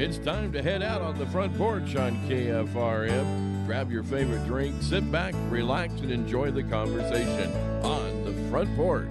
It's time to head out on the front porch on KFRM. Grab your favorite drink, sit back, relax, and enjoy the conversation on the front porch.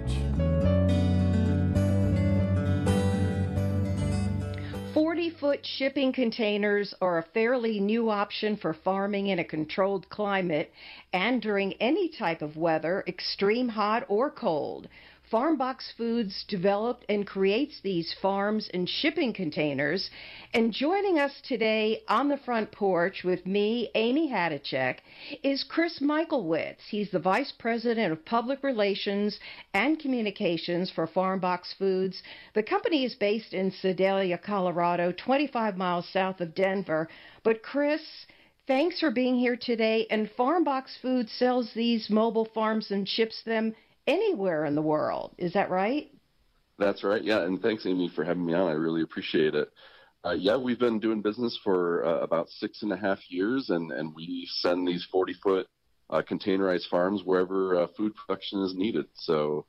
40-foot shipping containers are a fairly new option for farming in a controlled climate and during any type of weather, extreme hot or cold. FarmBox Foods developed and creates these farms and shipping containers. And joining us today on the front porch with me, Amy Hadachek, is Chris Michaelwitz. He's the Vice President of Public Relations and Communications for FarmBox Foods. The company is based in Sedalia, Colorado, 25 miles south of Denver. But Chris, thanks for being here today. And FarmBox Foods sells these mobile farms and ships them anywhere in the world. Is that right? That's right. Yeah. And thanks, Amy, for having me on. I really appreciate it. We've been doing business for about 6.5 years, and we send these 40-foot containerized farms wherever food production is needed. So,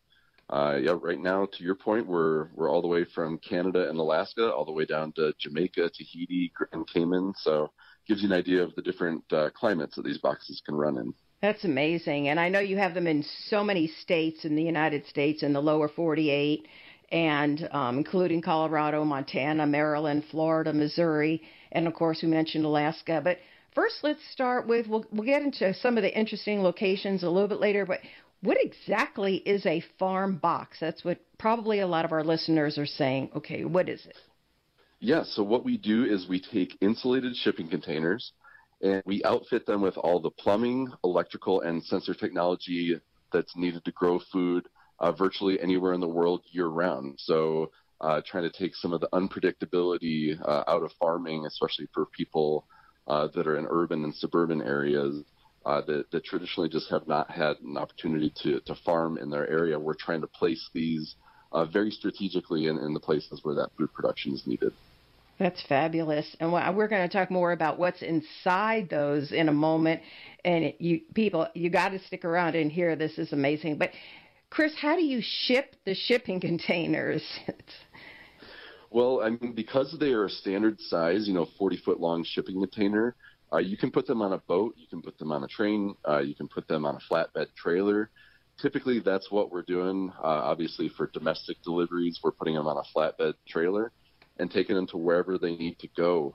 right now, to your point, we're all the way from Canada and Alaska, all the way down to Jamaica, Tahiti, and Cayman. So, gives you an idea of the different climates that these boxes can run in. That's amazing. And I know you have them in so many states in the United States, in the lower 48, and including Colorado, Montana, Maryland, Florida, Missouri, and of course we mentioned Alaska. But first, let's start with, we'll get into some of the interesting locations a little bit later, but what exactly is a farm box? That's what probably a lot of our listeners are saying. Okay, what is it? Yeah, so what we do is we take insulated shipping containers, and we outfit them with all the plumbing, electrical, and sensor technology that's needed to grow food virtually anywhere in the world year-round. So trying to take some of the unpredictability out of farming, especially for people that are in urban and suburban areas that traditionally just have not had an opportunity to farm in their area. We're trying to place these very strategically in the places where that food production is needed. That's fabulous. And we're going to talk more about what's inside those in a moment. And you got to stick around and hear. This is amazing. But, Chris, how do you ship the shipping containers? Well, I mean, because they are a standard size, 40-foot long shipping container, you can put them on a boat, you can put them on a train, you can put them on a flatbed trailer. Typically, that's what we're doing. Obviously, for domestic deliveries, we're putting them on a flatbed trailer and taking them to wherever they need to go.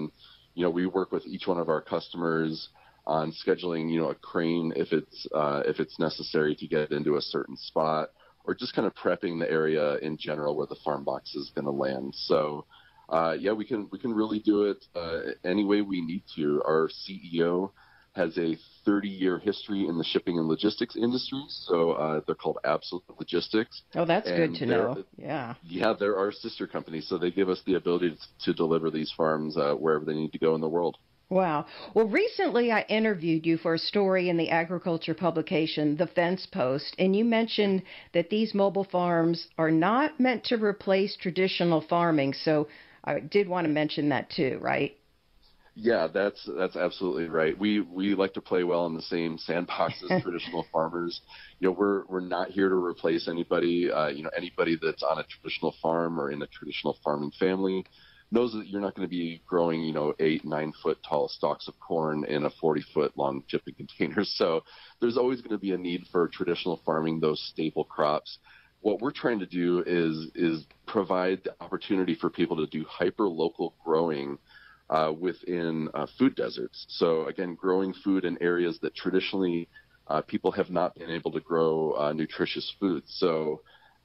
We work with each one of our customers on scheduling, a crane if it's necessary to get into a certain spot, or just kind of prepping the area in general where the farm box is going to land. So, we can really do it any way we need to. Our CEO has a 30-year history in the shipping and logistics industry, so they're called Absolute Logistics. Oh, that's good to know. Yeah. Yeah, they're our sister company, so they give us the ability to deliver these farms wherever they need to go in the world. Wow. Well, recently I interviewed you for a story in the agriculture publication, The Fence Post, and you mentioned that these mobile farms are not meant to replace traditional farming, so I did want to mention that too, right? Yeah, that's absolutely right. We like to play well in the same sandbox as traditional farmers. We're not here to replace anybody. Anybody that's on a traditional farm or in a traditional farming family knows that you're not going to be growing, 8-9 foot tall stalks of corn in a 40-foot long shipping container. So there's always going to be a need for traditional farming, those staple crops. What we're trying to do is provide the opportunity for people to do hyper-local growing within food deserts. So again, growing food in areas that traditionally people have not been able to grow nutritious food. So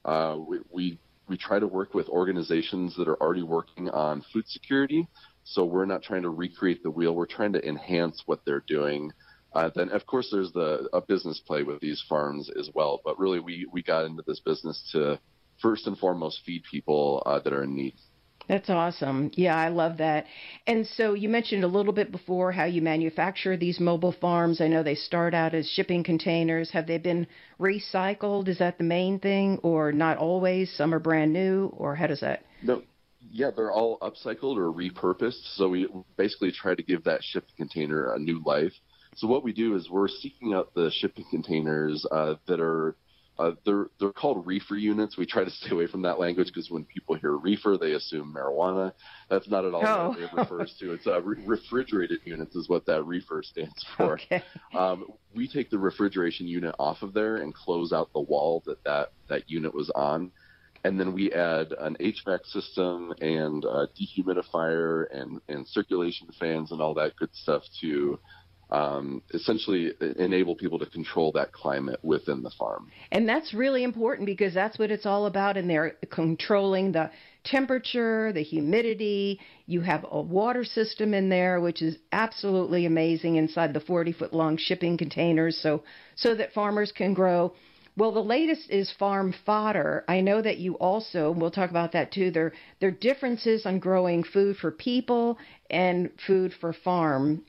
we try to work with organizations that are already working on food security. So we're not trying to recreate the wheel. We're trying to enhance what they're doing. Then, of course, there's a business play with these farms as well. But really, we got into this business to first and foremost feed people that are in need. That's awesome. Yeah, I love that. And so you mentioned a little bit before how you manufacture these mobile farms. I know they start out as shipping containers. Have they been recycled? Is that the main thing, or not always? Some are brand new, or how does that? No. Yeah, they're all upcycled or repurposed. So we basically try to give that shipping container a new life. So what we do is we're seeking out the shipping containers that are They're called reefer units. We try to stay away from that language because when people hear reefer, they assume marijuana. That's not at all what it refers to. It's refrigerated units is what that reefer stands for. Okay. We take the refrigeration unit off of there and close out the wall that unit was on. And then we add an HVAC system and a dehumidifier and circulation fans and all that good stuff to essentially enable people to control that climate within the farm. And that's really important because that's what it's all about in there, controlling the temperature, the humidity. You have a water system in there, which is absolutely amazing inside the 40-foot long shipping containers so that farmers can grow. Well, the latest is farm fodder. I know that you also, we'll talk about that too, there are differences on growing food for people and food for farms.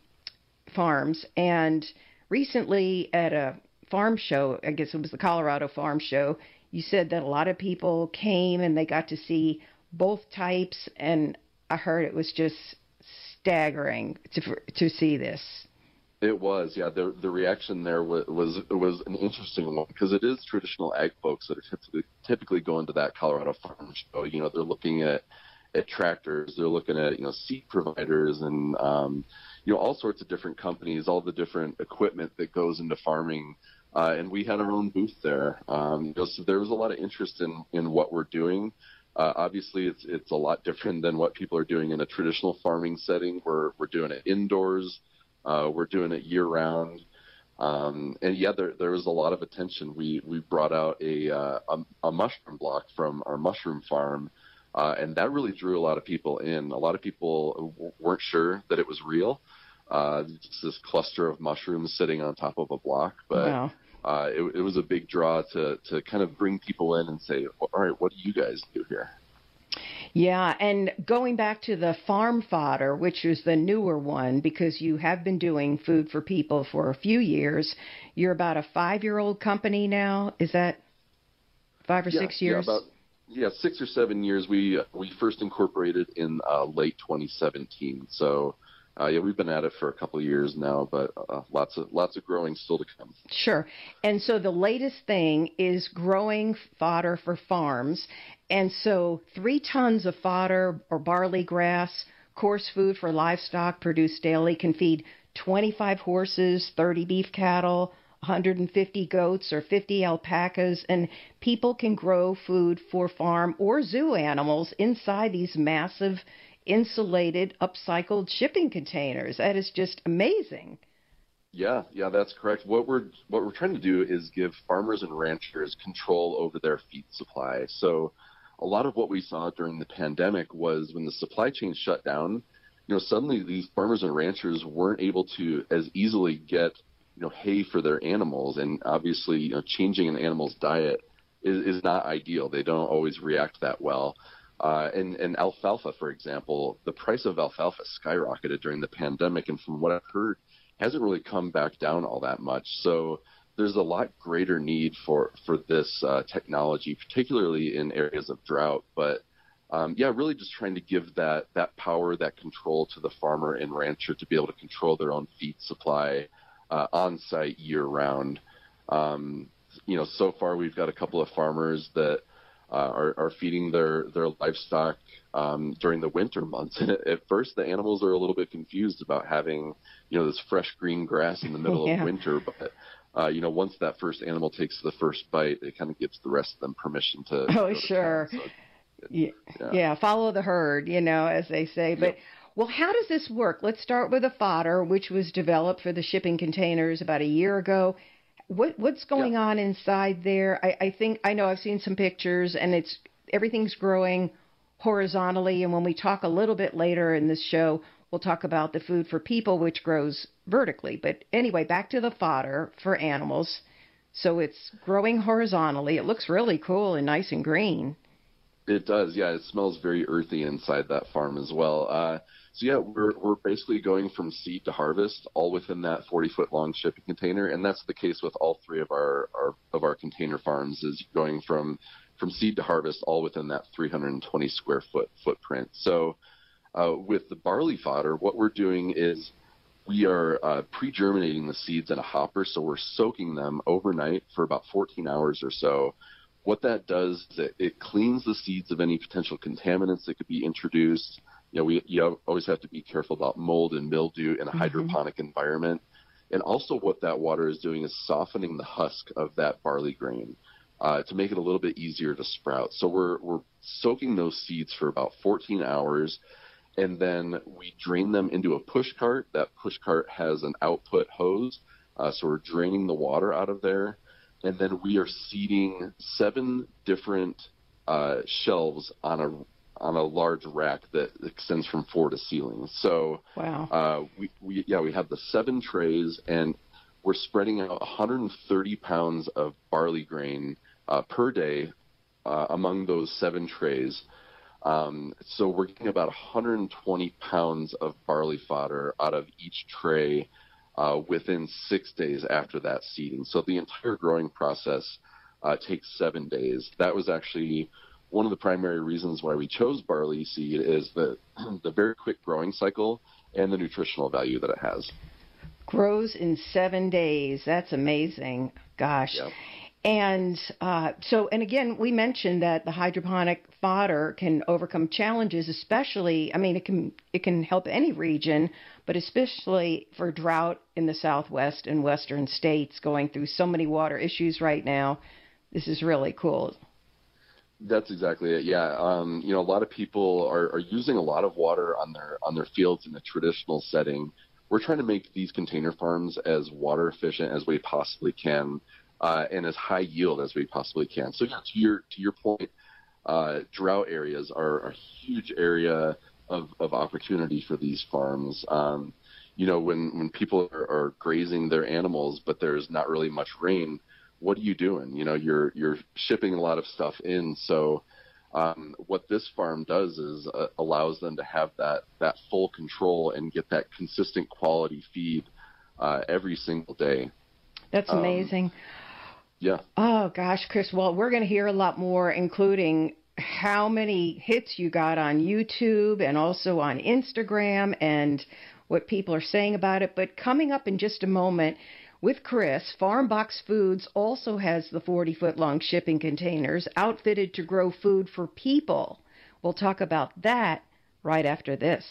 And recently at a farm show, I guess it was the Colorado Farm Show, you said that a lot of people came and they got to see both types, and I heard it was just staggering to see this. It was, yeah. The reaction there was an interesting one because it is traditional ag folks that are typically going to that Colorado Farm Show. You know, they're looking at tractors, they're looking at seed providers and all sorts of different companies, all the different equipment that goes into farming. And we had our own booth there. So there was a lot of interest in what we're doing. Obviously, it's a lot different than what people are doing in a traditional farming setting. We're doing it indoors. We're doing it year round. And yeah, there was a lot of attention. We brought out a mushroom block from our mushroom farm. And that really drew a lot of people in. A lot of people weren't sure that it was real. Just this cluster of mushrooms sitting on top of a block. But wow. It was a big draw to kind of bring people in and say, all right, what do you guys do here? Yeah, and going back to the farm fodder, which is the newer one, because you have been doing food for people for a few years. You're about a 5-year-old company now. Is that 5 or 6 years? Yeah, 6 or 7 years. We first incorporated in late 2017. So, we've been at it for a couple of years now, but lots of growing still to come. Sure. And so the latest thing is growing fodder for farms. And so 3 tons of fodder or barley grass, coarse food for livestock produced daily can feed 25 horses, 30 beef cattle, 150 goats or 50 alpacas, and people can grow food for farm or zoo animals inside these massive insulated, upcycled shipping containers. That is just amazing. Yeah, that's correct. What we're trying to do is give farmers and ranchers control over their feed supply. So a lot of what we saw during the pandemic was when the supply chain shut down, suddenly these farmers and ranchers weren't able to as easily get hay for their animals, and obviously, changing an animal's diet is not ideal. They don't always react that well. And alfalfa, for example, the price of alfalfa skyrocketed during the pandemic, and from what I've heard, hasn't really come back down all that much. So there's a lot greater need for this technology, particularly in areas of drought. But really just trying to give that power, that control to the farmer and rancher to be able to control their own feed supply on site year round. So far we've got a couple of farmers that are feeding their livestock during the winter months. And at first the animals are a little bit confused about having, this fresh green grass in the middle of winter. But, once that first animal takes the first bite, it kind of gives the rest of them permission to. Oh, sure. Yeah, follow the herd, as they say. But well, how does this work? Let's start with the fodder, which was developed for the shipping containers about a year ago. What's going on inside there? I know I've seen some pictures, and everything's growing horizontally. And when we talk a little bit later in this show, we'll talk about the food for people, which grows vertically. But anyway, back to the fodder for animals. So it's growing horizontally. It looks really cool and nice and green. It does, yeah. It smells very earthy inside that farm as well. We're basically going from seed to harvest, all within that 40-foot long shipping container, and that's the case with all 3 of our container farms. Is going from seed to harvest, all within that 320 square foot footprint. So with the barley fodder, what we're doing is we are pre-germinating the seeds in a hopper, so we're soaking them overnight for about 14 hours or so. What that does is it cleans the seeds of any potential contaminants that could be introduced. You always have to be careful about mold and mildew in a hydroponic environment. And also what that water is doing is softening the husk of that barley grain to make it a little bit easier to sprout. So we're soaking those seeds for about 14 hours, and then we drain them into a push cart. That push cart has an output hose, so we're draining the water out of there. And then we are seeding 7 different shelves on a large rack that extends from floor to ceiling. So wow. We have the 7 trays, and we're spreading out 130 pounds of barley grain per day among those 7 trays. So we're getting about 120 pounds of barley fodder out of each tray within 6 days after that seeding. So the entire growing process takes 7 days. That was actually one of the primary reasons why we chose barley seed, is the very quick growing cycle and the nutritional value that it has. Grows in 7 days. That's amazing. Gosh. Yeah. And and again, we mentioned that the hydroponic fodder can overcome challenges, especially, it can help any region, but especially for drought in the Southwest and Western states going through so many water issues right now. This is really cool. That's exactly it. Yeah. A lot of people are using a lot of water on their fields in a traditional setting. We're trying to make these container farms as water efficient as we possibly can, and as high yield as we possibly can. So to your point, drought areas are a huge area of opportunity for these farms. When people are grazing their animals, but there's not really much rain, what are you doing? You're shipping a lot of stuff in. So what this farm does is allows them to have that full control and get that consistent quality feed every single day. That's amazing. Yeah. Oh, gosh, Chris. Well, we're going to hear a lot more, including how many hits you got on YouTube and also on Instagram and what people are saying about it. But coming up in just a moment with Chris, FarmBox Foods also has the 40-foot-long shipping containers outfitted to grow food for people. We'll talk about that right after this.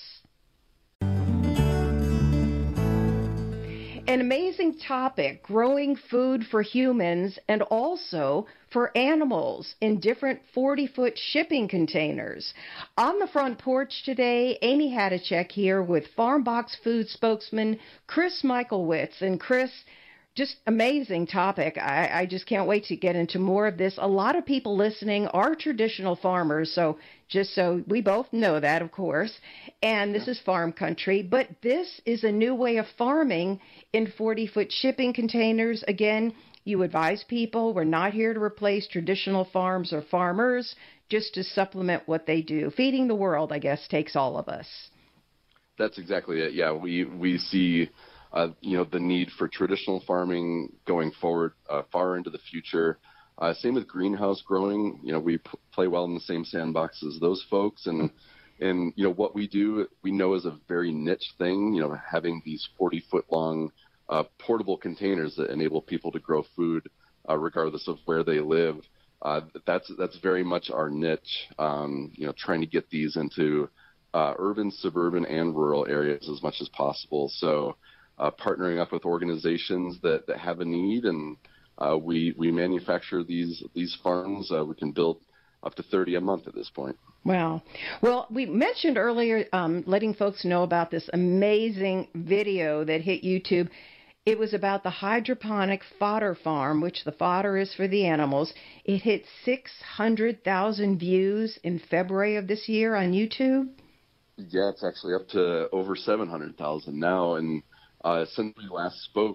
An amazing topic, growing food for humans and also for animals in different 40-foot shipping containers. On the front porch today, Amy Hadacek here with FarmBox Foods spokesman Chris Michaelwitz. And Chris, just amazing topic. I just can't wait to get into more of this. A lot of people listening are traditional farmers, so just so we both know that, of course. And this is farm country, but this is a new way of farming in 40-foot shipping containers. Again, you advise people we're not here to replace traditional farms or farmers, just to supplement what they do. Feeding the world, I guess, takes all of us. That's exactly it. Yeah, we see the need for traditional farming going forward far into the future. Same with greenhouse growing. We play well in the same sandbox as those folks, and what we do, we know is a very niche thing. Having these 40-foot long portable containers that enable people to grow food regardless of where they live. That's very much our niche. Trying to get these into urban, suburban, and rural areas as much as possible. So partnering up with organizations that have a need, and we manufacture these farms. We can build up to 30 a month at this point. Wow. Well, we mentioned earlier letting folks know about this amazing video that hit YouTube. It was about the hydroponic fodder farm, which the fodder is for the animals. It hit 600,000 views in February of this year on YouTube. Yeah, it's actually up to over 700,000 now. And since we last spoke,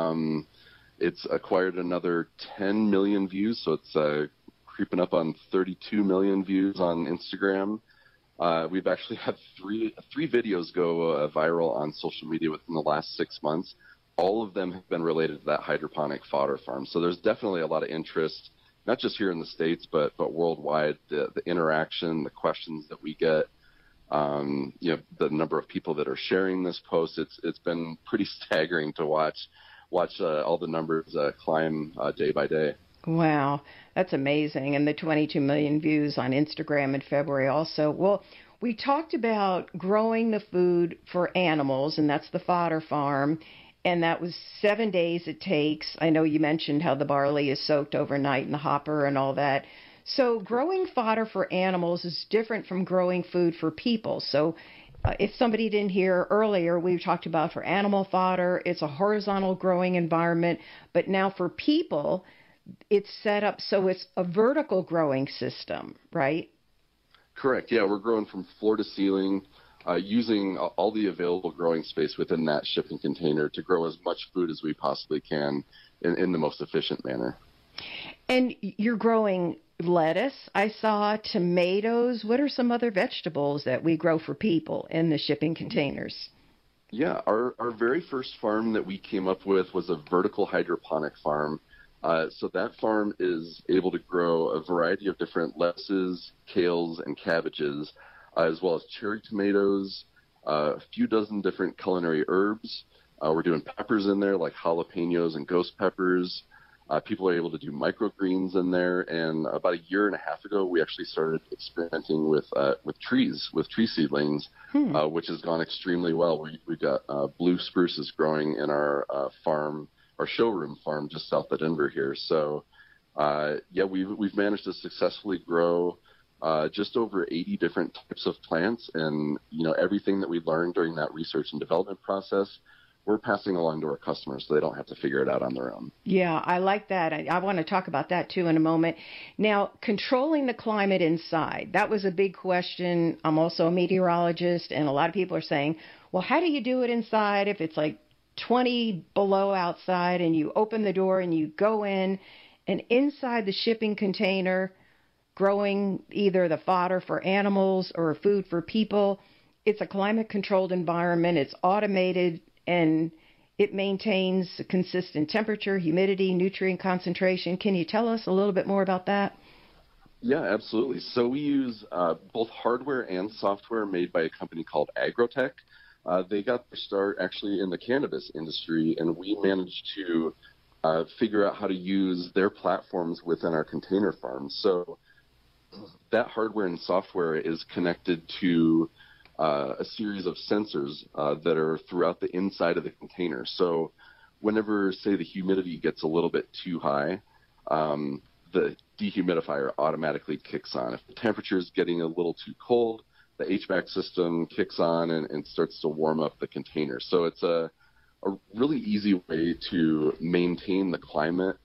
it's acquired another 10 million views. So it's creeping up on 32 million views on Instagram. We've actually had three videos go viral on social media within the last 6 months. All of them have been related to that hydroponic fodder farm. So there's definitely a lot of interest, not just here in the States, but worldwide. The interaction, the questions that we get The number of people that are sharing this post, it's been pretty staggering to watch all the numbers climb day by day. Wow, that's amazing. And the 22 million views on Instagram in February also. Well, we talked about growing the food for animals, and that's the fodder farm. And that was 7 days it takes. I know you mentioned how the barley is soaked overnight in the hopper and all that. So growing fodder for animals is different from growing food for people. So if somebody didn't hear earlier, we talked about for animal fodder, it's a horizontal growing environment. But now for people, it's set up so it's a vertical growing system, right? Correct. Yeah, we're growing from floor to ceiling, using all the available growing space within that shipping container to grow as much food as we possibly can in the most efficient manner. And you're growing lettuce, I saw, tomatoes. What are some other vegetables that we grow for people in the shipping containers? Yeah, our very first farm that we came up with was a vertical hydroponic farm. So that farm is able to grow a variety of different lettuces, kales, and cabbages, as well as cherry tomatoes, a few dozen different culinary herbs. We're doing peppers in there like jalapenos and ghost peppers. People are able to do microgreens in there. And about a year and a half ago, we actually started experimenting with tree seedlings, which has gone extremely well. We've got blue spruces growing in our farm, our showroom farm just south of Denver here. So, we've managed to successfully grow just over 80 different types of plants, and everything that we learned during that research and development process, we're passing along to our customers so they don't have to figure it out on their own. Yeah, I like that. I want to talk about that too in a moment. Now, controlling the climate inside, that was a big question. I'm also a meteorologist, and a lot of people are saying, well, how do you do it inside if it's like 20 below outside and you open the door and you go in, and inside the shipping container growing either the fodder for animals or food for people? It's a climate controlled environment. It's automated, and it maintains a consistent temperature, humidity, nutrient concentration. Can you tell us a little bit more about that? Yeah, absolutely. So we use both hardware and software made by a company called Agrotech. They got their start actually in the cannabis industry, and we managed to figure out how to use their platforms within our container farms. So that hardware and software is connected to a series of sensors that are throughout the inside of the container. So whenever, say, the humidity gets a little bit too high, the dehumidifier automatically kicks on. If the temperature is getting a little too cold, the HVAC system kicks on and starts to warm up the container. So it's a really easy way to maintain the climate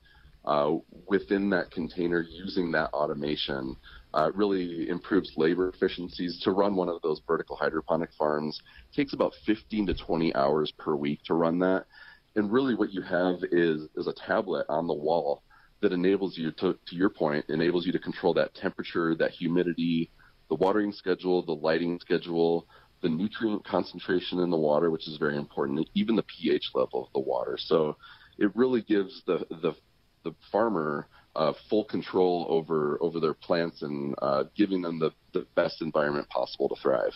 within that container using that automation. It really improves labor efficiencies. To run one of those vertical hydroponic farms takes about 15 to 20 hours per week to run that. And really what you have is a tablet on the wall that enables you to your point, enables you to control that temperature, that humidity, the watering schedule, the lighting schedule, the nutrient concentration in the water, which is very important, even the pH level of the water. So it really gives the farmer full control over their plants and giving them the best environment possible to thrive.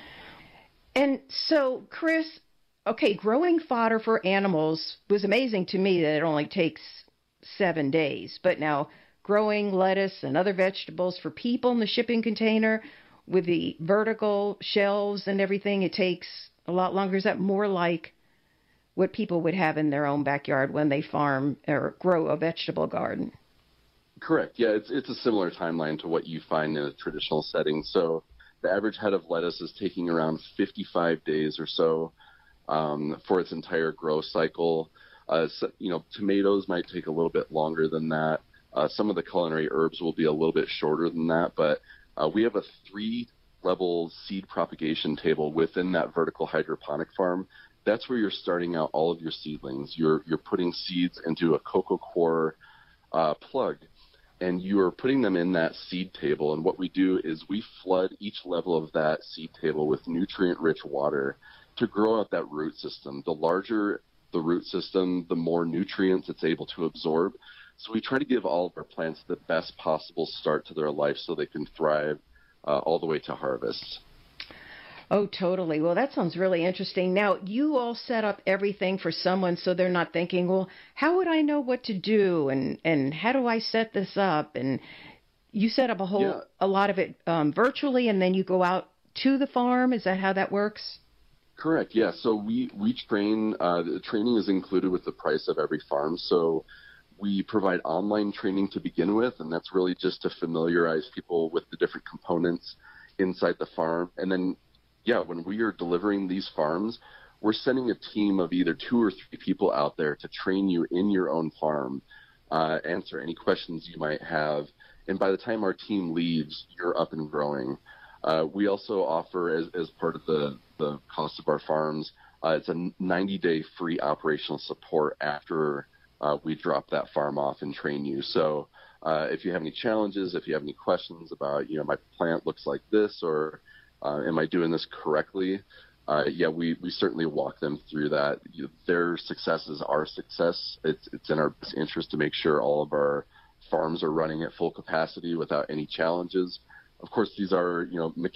And so, Chris, okay, growing fodder for animals was amazing to me that it only takes 7 days. But now growing lettuce and other vegetables for people in the shipping container with the vertical shelves and everything, it takes a lot longer. Is that more like what people would have in their own backyard when they farm or grow a vegetable garden? Correct. Yeah, it's a similar timeline to what you find in a traditional setting. So the average head of lettuce is taking around 55 days or so for its entire growth cycle. Tomatoes might take a little bit longer than that. Some of the culinary herbs will be a little bit shorter than that, but we have a 3-level seed propagation table within that vertical hydroponic farm. That's where you're starting out all of your seedlings. You're putting seeds into a cocoa core plug, and you are putting them in that seed table. And what we do is we flood each level of that seed table with nutrient-rich water to grow out that root system. The larger the root system, the more nutrients it's able to absorb. So we try to give all of our plants the best possible start to their life so they can thrive all the way to harvest. Oh, totally. Well, that sounds really interesting. Now, you all set up everything for someone so they're not thinking, well, how would I know what to do and how do I set this up? And you set up Yeah. a lot of it virtually, and then you go out to the farm. Is that how that works? Correct. Yeah. So we train. The training is included with the price of every farm. So we provide online training to begin with, and that's really just to familiarize people with the different components inside the farm. And then, yeah, when we are delivering these farms, we're sending a team of either 2 or 3 people out there to train you in your own farm, answer any questions you might have. And by the time our team leaves, you're up and growing. We also offer, as part of the cost of our farms, it's a 90-day free operational support after we drop that farm off and train you. So if you have any challenges, if you have any questions about, my plant looks like this, or am I doing this correctly? We certainly walk them through that. Their success is our success. It's in our best interest to make sure all of our farms are running at full capacity without any challenges. Of course, these are,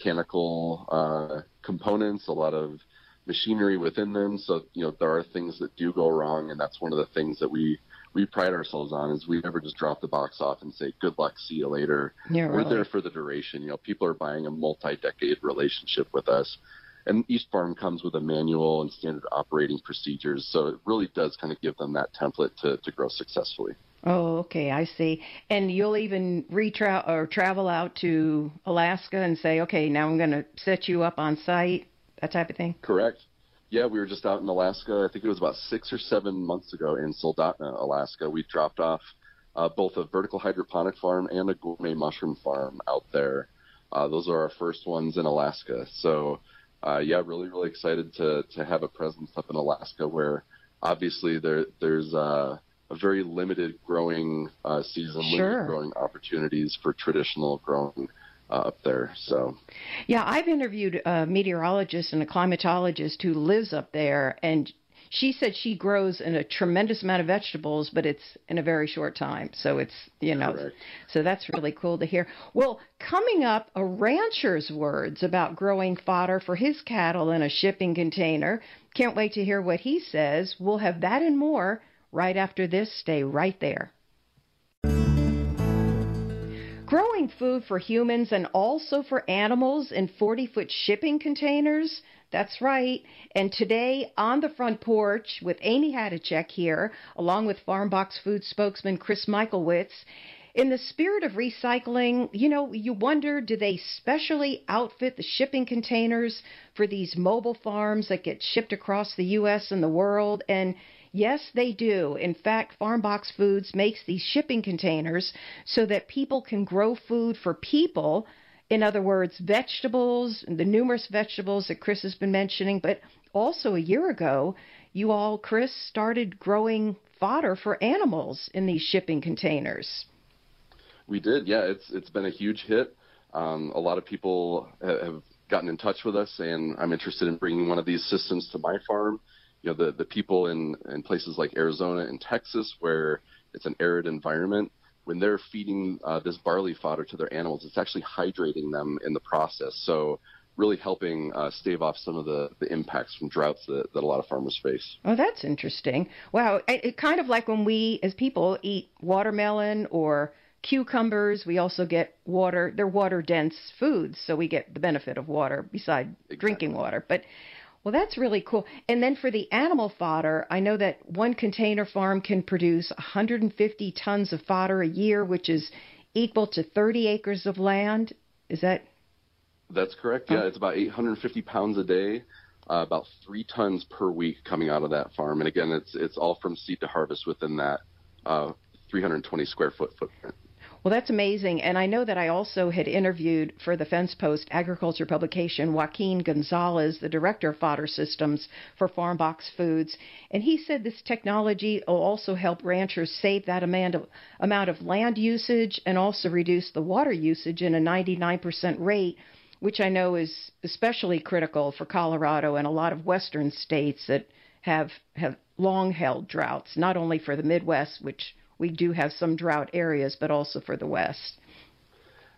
mechanical components, a lot of machinery within them. So, there are things that do go wrong, and that's one of the things that we pride ourselves on, is we never just drop the box off and say, good luck, see you later. Yeah, We're really. there for the duration. People are buying a multi-decade relationship with us. And each farm comes with a manual and standard operating procedures. So it really does kind of give them that template to grow successfully. Oh, okay, I see. And you'll even travel out to Alaska and say, okay, now I'm going to set you up on site, that type of thing? Correct. Yeah, we were just out in Alaska. I think it was about 6 or 7 months ago in Soldotna, Alaska. We dropped off both a vertical hydroponic farm and a gourmet mushroom farm out there. Those are our first ones in Alaska. So, really, really excited to have a presence up in Alaska, where obviously there's a very limited growing season, Sure. limited growing opportunities for traditional growing up there. So, Yeah, I've interviewed a meteorologist and a climatologist who lives up there, and she said she grows in a tremendous amount of vegetables, but it's in a very short time. So it's, Correct. so that's really cool to hear. Well, coming up, a rancher's words about growing fodder for his cattle in a shipping container. Can't wait to hear what he says. We'll have that and more right after this. Stay right there. Growing food for humans and also for animals in 40-foot shipping containers? That's right. And today on the front porch with Amy Hadachek here, along with FarmBox Food spokesman Chris Michaelwitz, in the spirit of recycling, you wonder, do they specially outfit the shipping containers for these mobile farms that get shipped across the U.S. and the world? And yes, they do. In fact, FarmBox Foods makes these shipping containers so that people can grow food for people. In other words, vegetables, the numerous vegetables that Chris has been mentioning. But also a year ago, you all, Chris, started growing fodder for animals in these shipping containers. We did. Yeah, it's been a huge hit. A lot of people have gotten in touch with us, and I'm interested in bringing one of these systems to my farm. The people in places like Arizona and Texas, where it's an arid environment, when they're feeding this barley fodder to their animals, it's actually hydrating them in the process. So really helping stave off some of the impacts from droughts that a lot of farmers face. Oh, that's interesting. Wow. It kind of like when we, as people, eat watermelon or cucumbers, we also get water. They're water-dense foods, so we get the benefit of water beside drinking water. But well, that's really cool. And then for the animal fodder, I know that one container farm can produce 150 tons of fodder a year, which is equal to 30 acres of land. Is that? That's correct. Yeah, it's about 850 pounds a day, about 3 tons per week coming out of that farm. And again, it's all from seed to harvest within that 320 square foot footprint. Well, that's amazing. And I know that I also had interviewed for the Fence Post agriculture publication Joaquin Gonzalez, the director of fodder systems for FarmBox Foods. And he said this technology will also help ranchers save that amount of land usage and also reduce the water usage in a 99% rate, which I know is especially critical for Colorado and a lot of western states that have long held droughts, not only for the Midwest, which we do have some drought areas, but also for the West.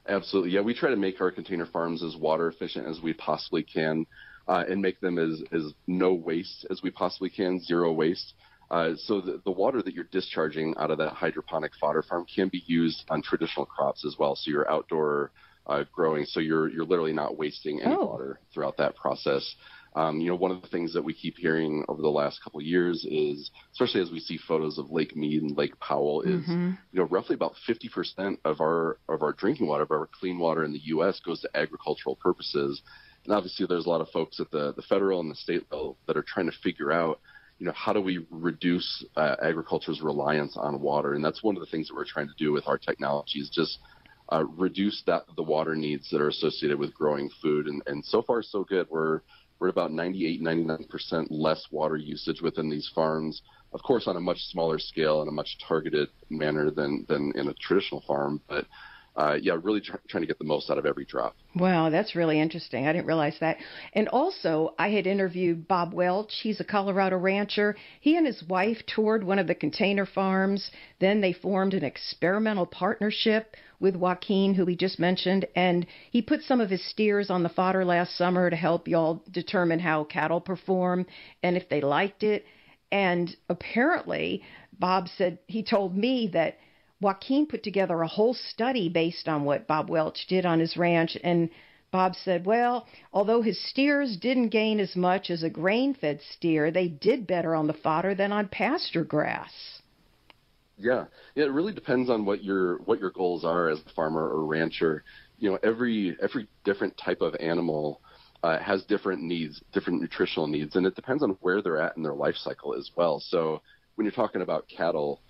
Absolutely. Yeah, we try to make our container farms as water efficient as we possibly can, and make them as no waste as we possibly can, zero waste. So the water that you're discharging out of that hydroponic fodder farm can be used on traditional crops as well. So you're outdoor growing, so you're literally not wasting any water throughout that process. One of the things that we keep hearing over the last couple of years is, especially as we see photos of Lake Mead and Lake Powell, is roughly about 50% of our drinking water, of our clean water in the U.S. goes to agricultural purposes. And obviously, there's a lot of folks at the federal and the state level that are trying to figure out, how do we reduce agriculture's reliance on water? And that's one of the things that we're trying to do with our technology is just reduce the water needs that are associated with growing food. And so far, so good. We're at about 98-99% less water usage within these farms, of course, on a much smaller scale and a much targeted manner than in a traditional farm. But really trying to get the most out of every drop. Wow, that's really interesting. I didn't realize that. And also, I had interviewed Bob Welch. He's a Colorado rancher. He and his wife toured one of the container farms. Then they formed an experimental partnership with Joaquin, who we just mentioned, and he put some of his steers on the fodder last summer to help y'all determine how cattle perform and if they liked it. And apparently, Bob said, he told me that Joaquin put together a whole study based on what Bob Welch did on his ranch, and Bob said, well, although his steers didn't gain as much as a grain-fed steer, they did better on the fodder than on pasture grass. Yeah, it really depends on what your goals are as a farmer or rancher. Every different type of animal has different needs, different nutritional needs, and it depends on where they're at in their life cycle as well. So when you're talking about cattle,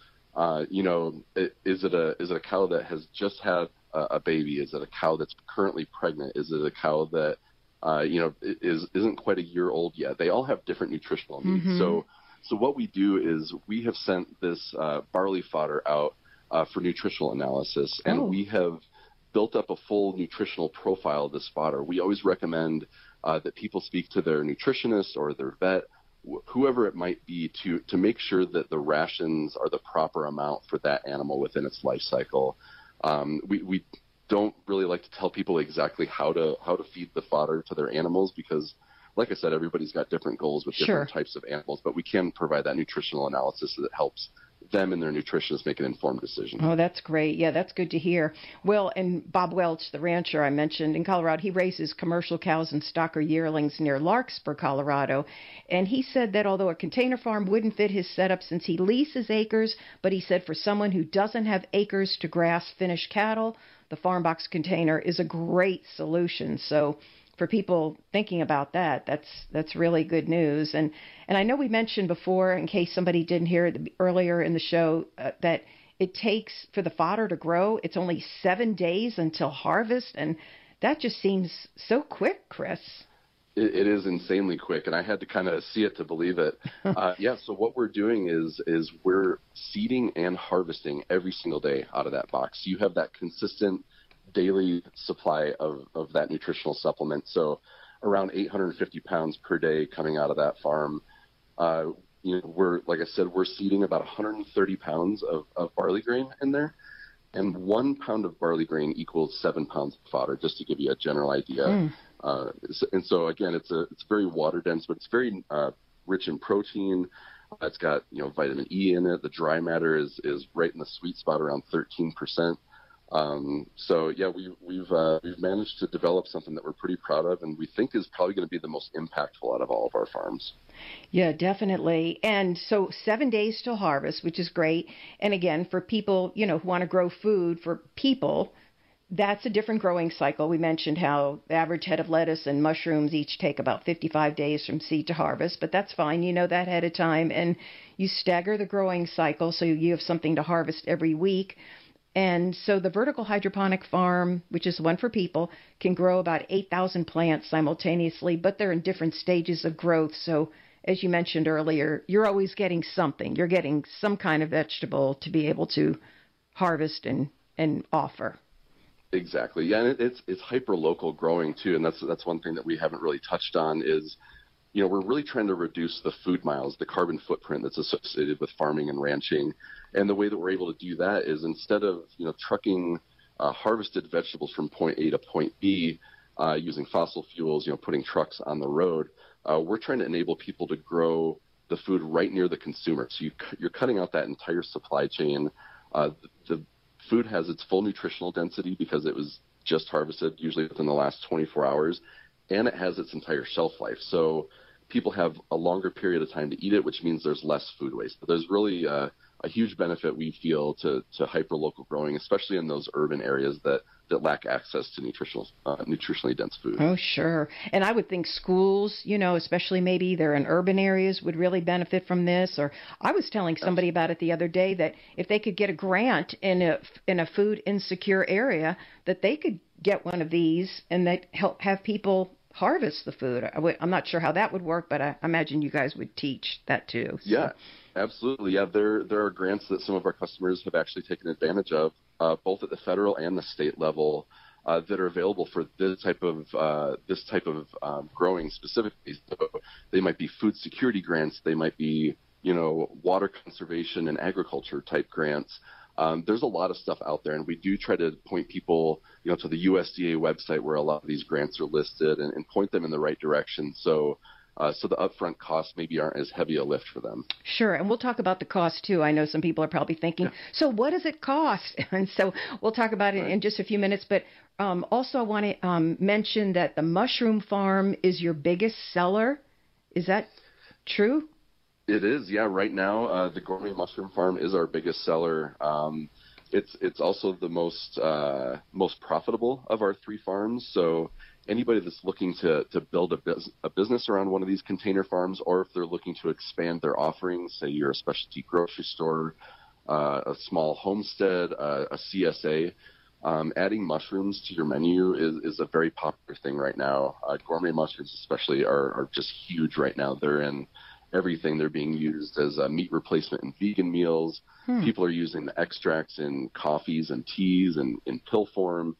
is it a cow that has just had a baby? Is it a cow that's currently pregnant? Is it a cow that isn't quite a year old yet? They all have different nutritional needs. So what we do is we have sent this barley fodder out for nutritional analysis, and we have built up a full nutritional profile of this fodder. We always recommend that people speak to their nutritionist or their vet, whoever it might be, to make sure that the rations are the proper amount for that animal within its life cycle. We don't really like to tell people exactly how to feed the fodder to their animals because, like I said, everybody's got different goals with different types of animals, but we can provide that nutritional analysis that helps them and their nutritionists make an informed decision. Oh, that's great. Yeah, that's good to hear. Well, and Bob Welch, the rancher I mentioned in Colorado, he raises commercial cows and stocker yearlings near Larkspur, Colorado. And he said that although a container farm wouldn't fit his setup since he leases acres, but he said for someone who doesn't have acres to grass finish cattle, the farm box container is a great solution. So for people thinking about that, that's really good news. And I know we mentioned before, in case somebody didn't hear it earlier in the show, that it takes for the fodder to grow, it's only 7 days until harvest, and that just seems so quick, Chris. It is insanely quick, and I had to kind of see it to believe it. So what we're doing is we're seeding and harvesting every single day out of that box. You have that consistent daily supply of that nutritional supplement. So around 850 pounds per day coming out of that farm. Like I said, we're seeding about 130 pounds of barley grain in there. And 1 pound of barley grain equals 7 pounds of fodder, just to give you a general idea. And so again, it's very water dense, but it's very rich in protein. It's got vitamin E in it. The dry matter is right in the sweet spot around 13%. We've managed to develop something that we're pretty proud of, and we think is probably going to be the most impactful out of all of our farms. Yeah, definitely. And so 7 days till harvest, which is great. And again, for people, who want to grow food for people, that's a different growing cycle. We mentioned how the average head of lettuce and mushrooms each take about 55 days from seed to harvest, but that's fine. You know that ahead of time, and you stagger the growing cycle so you have something to harvest every week. And so the vertical hydroponic farm, which is one for people, can grow about 8,000 plants simultaneously, but they're in different stages of growth. So as you mentioned earlier, you're always getting something. You're getting some kind of vegetable to be able to harvest and offer. Exactly. Yeah, and it's hyper-local growing too, and that's one thing that we haven't really touched on is, we're really trying to reduce the food miles, the carbon footprint that's associated with farming and ranching. And the way that we're able to do that is instead of, trucking harvested vegetables from point A to point B using fossil fuels, putting trucks on the road. We're trying to enable people to grow the food right near the consumer. So you're cutting out that entire supply chain. The food has its full nutritional density because it was just harvested, usually within the last 24 hours, and it has its entire shelf life. So people have a longer period of time to eat it, which means there's less food waste. But there's really a huge benefit, we feel, to hyper-local growing, especially in those urban areas that lack access to nutritionally dense food. Oh, sure. And I would think schools, especially maybe they're in urban areas, would really benefit from this. Or I was telling somebody about it the other day that if they could get a grant in a food insecure area, that they could get one of these and that help have people harvest the food. I'm not sure how that would work, but I imagine you guys would teach that too. So. Yeah, absolutely. Yeah, there are grants that some of our customers have actually taken advantage of, both at the federal and the state level, that are available for this type of growing specifically. So they might be food security grants, they might be water conservation and agriculture type grants. There's a lot of stuff out there, and we do try to point people, to the USDA website where a lot of these grants are listed, and point them in the right direction. So the upfront costs maybe aren't as heavy a lift for them. Sure, and we'll talk about the cost too. I know some people are probably thinking, so what does it cost? And so we'll talk about it in just a few minutes. But also I want to mention that the mushroom farm is your biggest seller. Is that true? It is, yeah. Right now, the Gourmet Mushroom Farm is our biggest seller. It's also the most profitable of our three farms. So anybody that's looking to build a business around one of these container farms, or if they're looking to expand their offerings, say you're a specialty grocery store, a small homestead, a CSA, adding mushrooms to your menu is a very popular thing right now. Gourmet mushrooms especially are just huge right now. They're in everything. They're being used as a meat replacement in vegan meals. People are using the extracts in coffees and teas and in pill form.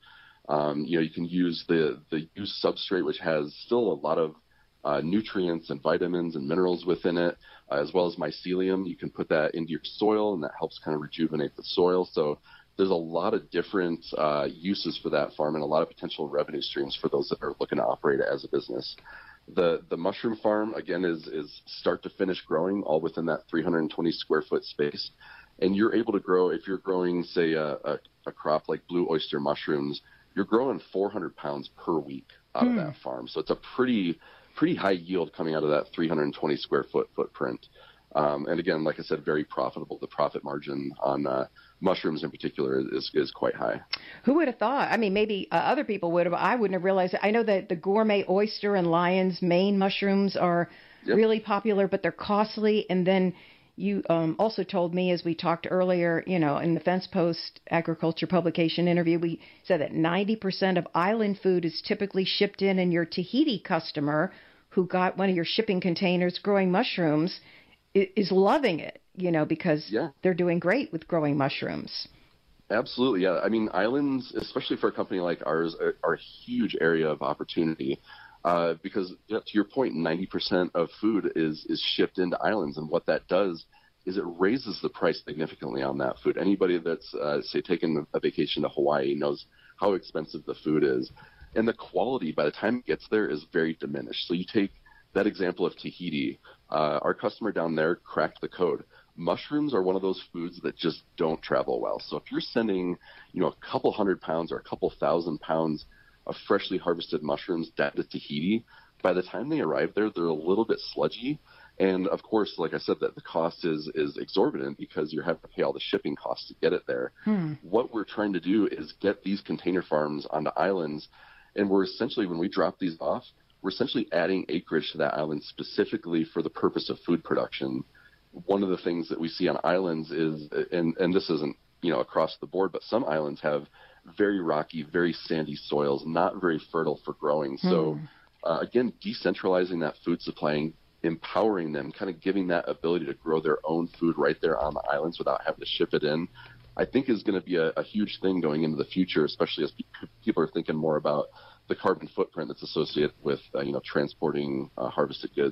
You can use the used substrate, which has still a lot of nutrients and vitamins and minerals within it, as well as mycelium. You can put that into your soil, and that helps kind of rejuvenate the soil. So there's a lot of different uses for that farm and a lot of potential revenue streams for those that are looking to operate it as a business. The mushroom farm, again, is start to finish growing all within that 320 square foot space. And you're able to grow, if you're growing, say, a crop like blue oyster mushrooms, you're growing 400 pounds per week out of that farm. So it's a pretty high yield coming out of that 320 square foot footprint. And again, like I said, very profitable. The profit margin on mushrooms in particular is quite high. Who would have thought? I mean, maybe other people would have. I wouldn't have realized it. I know that the gourmet oyster and lion's mane mushrooms are really popular, but they're costly. And then you also told me, as we talked earlier, in the Fence Post agriculture publication interview, we said that 90% of island food is typically shipped in, and your Tahiti customer who got one of your shipping containers growing mushrooms is loving it, because they're doing great with growing mushrooms. Absolutely, yeah. I mean, islands, especially for a company like ours, are a huge area of opportunity because, to your point, 90% of food is shipped into islands, and what that does is it raises the price significantly on that food. Anybody that's, say, taken a vacation to Hawaii knows how expensive the food is, and the quality, by the time it gets there, is very diminished. So you take that example of Tahiti. Our customer down there cracked the code. Mushrooms are one of those foods that just don't travel well. So if you're sending, a couple hundred pounds or a couple thousand pounds of freshly harvested mushrooms down to Tahiti, by the time they arrive there, they're a little bit sludgy. And of course, like I said, that the cost is exorbitant because you have to pay all the shipping costs to get it there. What we're trying to do is get these container farms onto islands, and we're essentially, when we drop these off, we're essentially adding acreage to that island specifically for the purpose of food production. One of the things that we see on islands is, and this isn't, across the board, but some islands have very rocky, very sandy soils, not very fertile for growing. So again, decentralizing that food supply and empowering them, kind of giving that ability to grow their own food right there on the islands without having to ship it in, I think is going to be a huge thing going into the future, especially as people are thinking more about the carbon footprint that's associated with transporting harvested goods.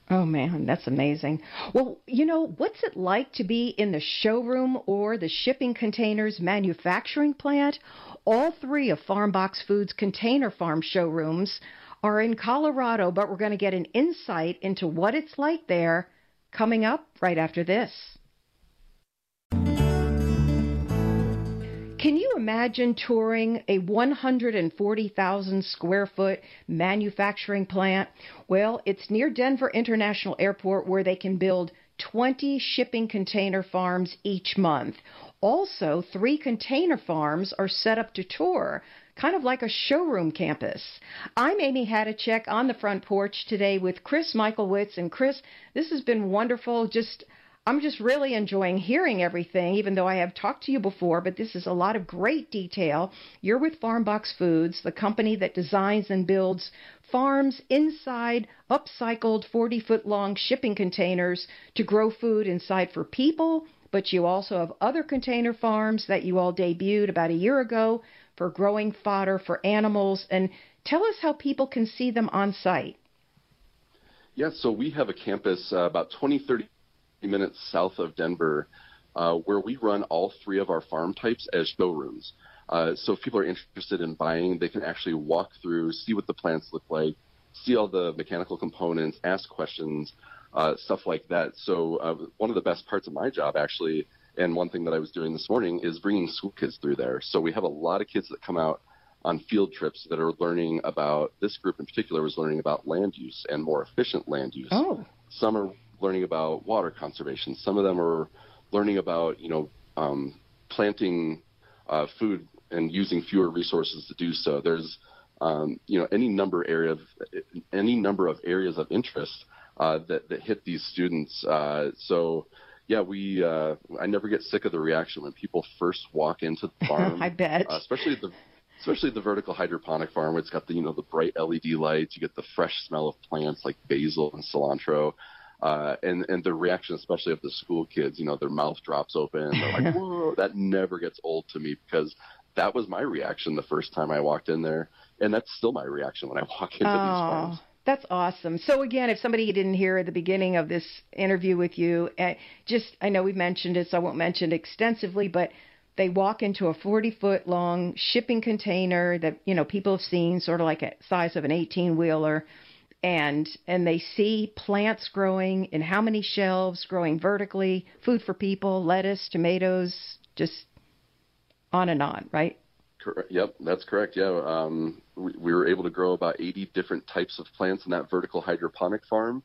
Oh, man, that's amazing. Well, what's it like to be in the showroom or the shipping containers manufacturing plant? All three of FarmBox Foods container farm showrooms are in Colorado, but we're going to get an insight into what it's like there coming up right after this. Can you imagine touring a 140,000 square foot manufacturing plant? Well, it's near Denver International Airport where they can build 20 shipping container farms each month. Also, 3 container farms are set up to tour, kind of like a showroom campus. I'm Amy Hadachek on the front porch today with Chris Michaelwitz. And Chris, this has been wonderful. I'm just really enjoying hearing everything, even though I have talked to you before, but this is a lot of great detail. You're with FarmBox Foods, the company that designs and builds farms inside upcycled 40-foot-long shipping containers to grow food inside for people, but you also have other container farms that you all debuted about a year ago for growing fodder for animals. And tell us how people can see them on site. Yeah, so we have a campus about 30 minutes south of Denver, where we run all 3 of our farm types as showrooms. So if people are interested in buying, they can actually walk through, see what the plants look like, see all the mechanical components, ask questions, stuff like that. So one of the best parts of my job, actually, and one thing that I was doing this morning, is bringing school kids through there. So we have a lot of kids that come out on field trips that are learning about, this group in particular was learning about land use and more efficient land use. Oh. Some are learning about water conservation. Some of them are learning about, planting food and using fewer resources to do so. There's, any number of areas of interest that hit these students. So, yeah, I never get sick of the reaction when people first walk into the farm. I bet. Especially the vertical hydroponic farm, where it's got the bright LED lights. You get the fresh smell of plants like basil and cilantro. And the reaction, especially of the school kids, their mouth drops open. They're like, whoa, that never gets old to me, because that was my reaction the first time I walked in there. And that's still my reaction when I walk into these farms. That's awesome. So again, if somebody didn't hear at the beginning of this interview with you, I know we've mentioned it, so I won't mention it extensively, but they walk into a 40-foot long shipping container that, people have seen, sort of like a size of an 18-wheeler. And they see plants growing in how many shelves, growing vertically, food for people, lettuce, tomatoes, just on and on, right? Correct. Yep, that's correct. Yeah, we were able to grow about 80 different types of plants in that vertical hydroponic farm,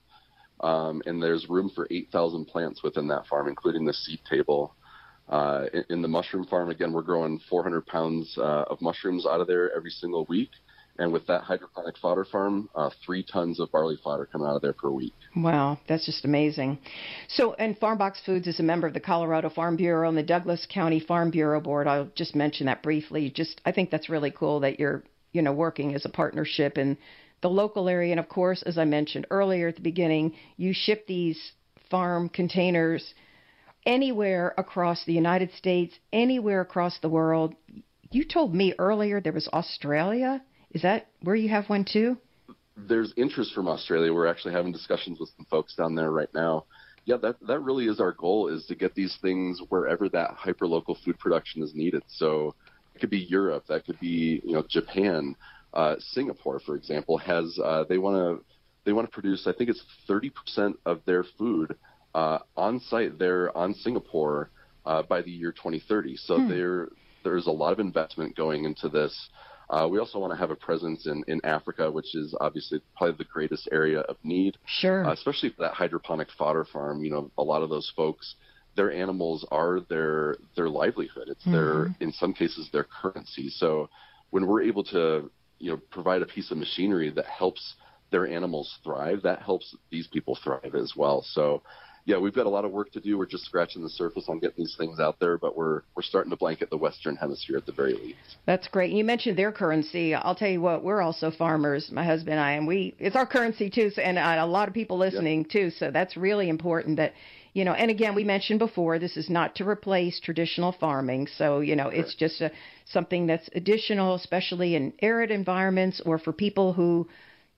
and there's room for 8,000 plants within that farm, including the seed table. In the mushroom farm, again, we're growing 400 pounds of mushrooms out of there every single week. And with that hydroponic fodder farm, 3 tons of barley fodder coming out of there per week. Wow, that's just amazing. So, and FarmBox Foods is a member of the Colorado Farm Bureau and the Douglas County Farm Bureau Board. I'll just mention that briefly. I think that's really cool that you're, working as a partnership in the local area. And of course, as I mentioned earlier at the beginning, you ship these farm containers anywhere across the United States, anywhere across the world. You told me earlier there was Australia. Is that where you have one too? There's interest from Australia. We're actually having discussions with some folks down there right now. Yeah, that really is our goal, is to get these things wherever that hyperlocal food production is needed. So it could be Europe, that could be Japan, Singapore, for example, has they want to produce, I think it's 30% of their food on site there on Singapore by the year 2030. So there's a lot of investment going into this. We also want to have a presence in Africa, which is obviously probably the greatest area of need. Sure. Especially for that hydroponic fodder farm. A lot of those folks, their animals are their livelihood. It's their, in some cases, their currency. So when we're able to, provide a piece of machinery that helps their animals thrive, that helps these people thrive as well. So yeah, we've got a lot of work to do. We're just scratching the surface on getting these things out there, but we're starting to blanket the Western Hemisphere at the very least. That's great. You mentioned their currency. I'll tell you what, we're also farmers, my husband and I, and it's our currency too, and a lot of people listening too, so that's really important that, and again, we mentioned before, this is not to replace traditional farming, so, it's just something that's additional, especially in arid environments or for people who,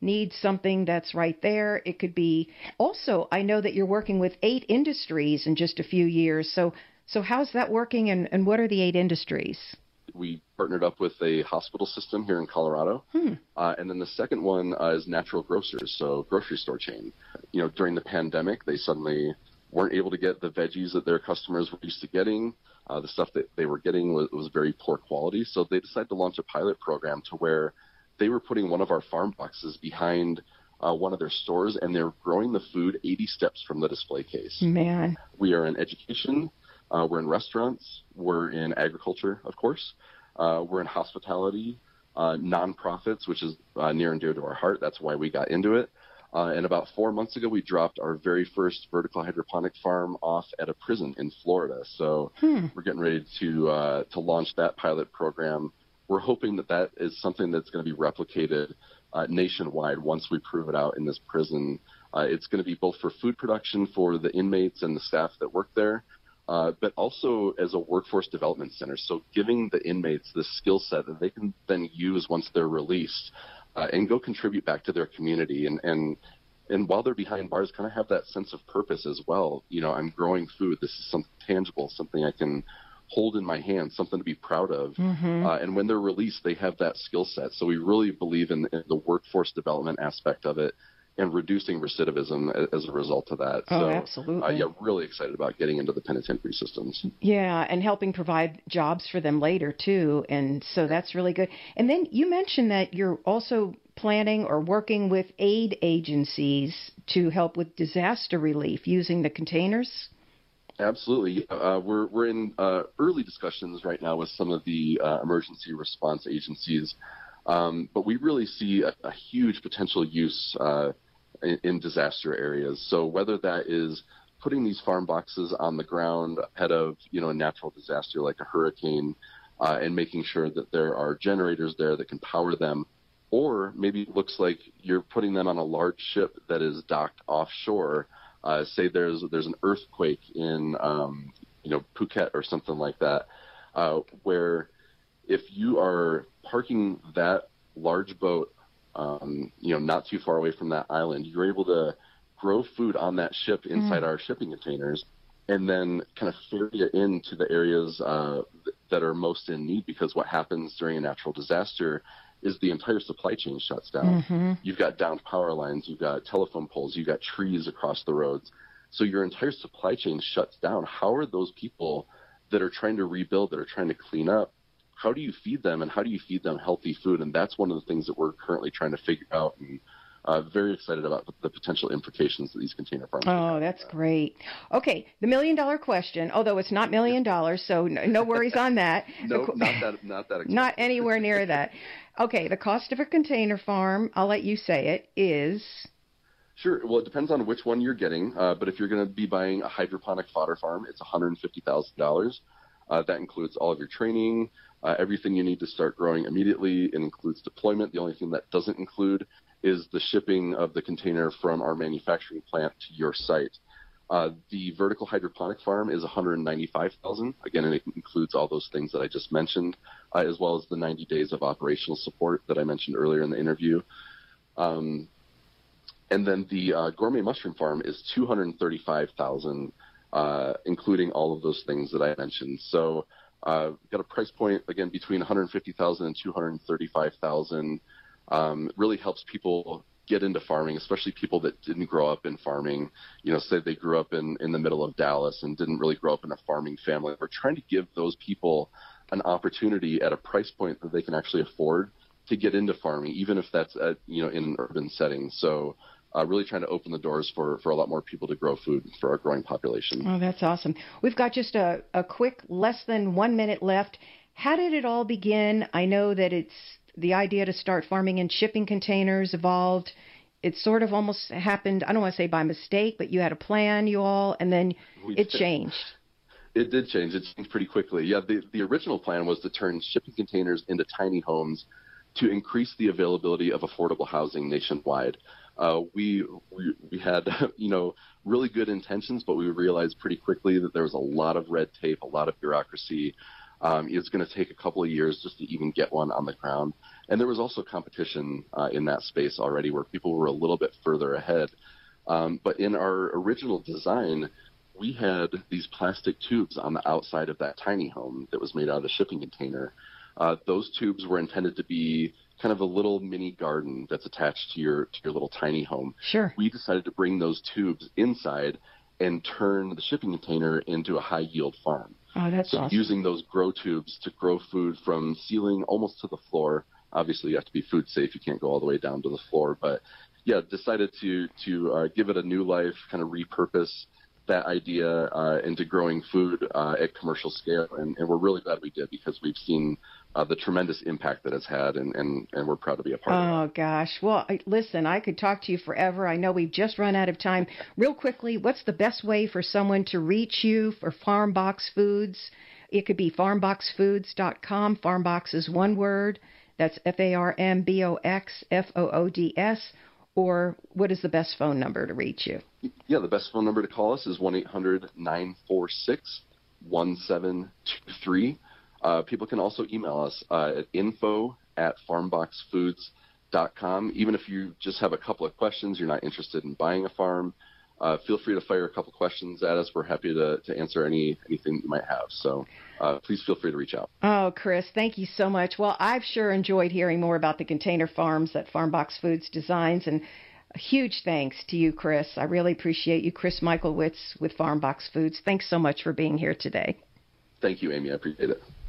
needs something that's right there. It could be also, I know that you're working with 8 industries in just a few years. So how's that working, and what are the 8 industries? We partnered up with a hospital system here in Colorado. And then the second one is Natural Grocers, so grocery store chain. During the pandemic, they suddenly weren't able to get the veggies that their customers were used to getting. The stuff that they were getting was very poor quality. So they decided to launch a pilot program to where they were putting one of our farm boxes behind one of their stores, and they're growing the food 80 steps from the display case. Man. We are in education. We're in restaurants. We're in agriculture, of course. We're in hospitality, nonprofits, which is near and dear to our heart. That's why we got into it. And about 4 months ago, we dropped our very first vertical hydroponic farm off at a prison in Florida. So we're getting ready to launch that pilot program. We're hoping that is something that's going to be replicated nationwide once we prove it out in this prison. It's going to be both for food production for the inmates and the staff that work there, but also as a workforce development center. So giving the inmates the skill set that they can then use once they're released and go contribute back to their community. And while they're behind bars, kind of have that sense of purpose as well. I'm growing food. This is something tangible, something I can hold in my hand, something to be proud of. And when they're released, they have that skill set. So we really believe in the workforce development aspect of it and reducing recidivism as a result of that. Oh, absolutely. Really excited about getting into the penitentiary systems. Yeah, and helping provide jobs for them later, too. And so that's really good. And then you mentioned that you're also planning or working with aid agencies to help with disaster relief using the containers? Absolutely. We're in early discussions right now with some of the emergency response agencies, but we really see a huge potential use in disaster areas. So whether that is putting these farm boxes on the ground ahead of a natural disaster like a hurricane, and making sure that there are generators there that can power them, or maybe it looks like you're putting them on a large ship that is docked offshore. Say there's an earthquake in Phuket or something like that, where if you are parking that large boat, not too far away from that island, you're able to grow food on that ship inside our shipping containers, and then kind of ferry it into the areas that are most in need. Because what happens during a natural disaster is the entire supply chain shuts down. You've got downed power lines, you've got telephone poles, you've got trees across the roads. So your entire supply chain shuts down. How are those people that are trying to rebuild, that are trying to clean up, how do you feed them, and how do you feed them healthy food? And that's one of the things that we're currently trying to figure out, and very excited about the potential implications that these container farms Oh, that's great. Okay, the $1 million question, although it's not $1 million, so no worries on that. No, not that expensive. Not anywhere near that. Okay, the cost of a container farm, I'll let you say it, is... Sure. Well, it depends on which one you're getting, but if you're going to be buying a hydroponic fodder farm, it's $150,000. That includes all of your training, everything you need to start growing immediately. It includes deployment. The only thing that doesn't include is the shipping of the container from our manufacturing plant to your site. The vertical hydroponic farm is $195,000. Again, and it includes all those things that I just mentioned, as well as the 90 days of operational support that I mentioned earlier in the interview. And then the gourmet mushroom farm is $235,000, including all of those things that I mentioned. So we've got a price point, again, between $150,000 and $235,000. Really helps people get into farming, especially people that didn't grow up in farming. Say they grew up in the middle of Dallas and didn't really grow up in a farming family. We're trying to give those people an opportunity at a price point that they can actually afford to get into farming, even if that's in an urban setting. So really trying to open the doors for a lot more people to grow food for our growing population. Oh, that's awesome. We've got just a quick, less than 1 minute left. How did it all begin? I know that it's the idea to start farming in shipping containers evolved. It sort of almost happened, I don't want to say by mistake, but you had a plan, you all, and then it changed. It did change. It changed pretty quickly. Yeah, the original plan was to turn shipping containers into tiny homes to increase the availability of affordable housing nationwide. We had, really good intentions, but we realized pretty quickly that there was a lot of red tape, a lot of bureaucracy, It's going to take a couple of years just to even get one on the ground. And there was also competition in that space already where people were a little bit further ahead. But in our original design, we had these plastic tubes on the outside of that tiny home that was made out of the shipping container. Those tubes were intended to be kind of a little mini garden that's attached to your little tiny home. Sure. We decided to bring those tubes inside and turn the shipping container into a high-yield farm. Oh, that's awesome. Using those grow tubes to grow food from ceiling almost to the floor. Obviously, you have to be food safe. You can't go all the way down to the floor. But, yeah, decided to give it a new life, kind of repurpose that idea into growing food at commercial scale. And we're really glad we did because we've seen the tremendous impact that it's had, and we're proud to be a part of it. Oh, gosh. Well, listen, I could talk to you forever. I know we've just run out of time. Real quickly, what's the best way for someone to reach you for FarmBox Foods? It could be farmboxfoods.com. FarmBox is one word. That's FarmBoxFoods. Or what is the best phone number to reach you? Yeah, the best phone number to call us is 1-800-946-1723. People can also email us at info@farmboxfoods.com. Even if you just have a couple of questions, you're not interested in buying a farm, feel free to fire a couple questions at us. We're happy to answer anything you might have. So please feel free to reach out. Oh, Chris, thank you so much. Well, I've sure enjoyed hearing more about the container farms that FarmBox Foods designs, and a huge thanks to you, Chris. I really appreciate you, Chris Michaelwitz with FarmBox Foods. Thanks so much for being here today. Thank you, Amy. I appreciate it.